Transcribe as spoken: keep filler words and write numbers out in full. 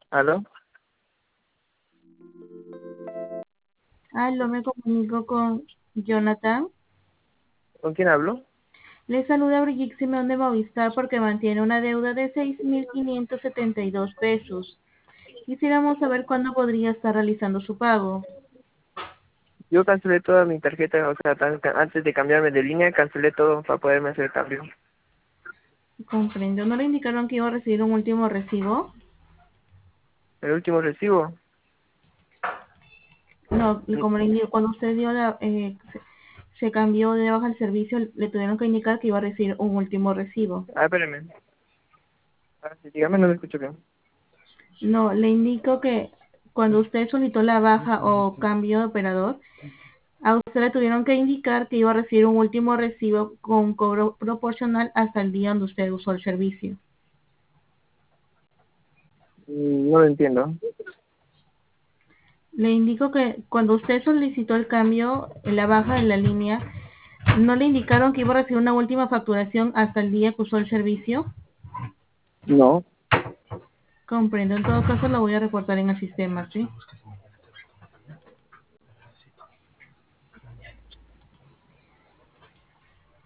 ¿Aló? Aló, me comunico con Jonathan. ¿Con quién hablo? Le saluda Brigitte Simeón de Movistar porque mantiene una deuda de seis mil quinientos setenta y dos pesos. Quisiéramos saber cuándo podría estar realizando su pago. Yo cancelé toda mi tarjeta, o sea, tan- antes de cambiarme de línea, cancelé todo para poderme hacer el cambio. Comprendo. ¿No le indicaron que iba a recibir un último recibo? El último recibo. No, y Mm, como le indico, cuando usted dio la, eh, se, se cambió de baja el servicio, le tuvieron que indicar que iba a recibir un último recibo. Ah, espérame. Ah, sí, dígame, no lo escucho bien. No, le indico que cuando usted solicitó la baja o cambio de operador, a usted le tuvieron que indicar que iba a recibir un último recibo con cobro proporcional hasta el día donde usted usó el servicio. Mm, No lo entiendo. Le indico que cuando usted solicitó el cambio en la baja de la línea, ¿no le indicaron que iba a recibir una última facturación hasta el día que usó el servicio? No. Comprendo. En todo caso, lo voy a reportar en el sistema, ¿sí?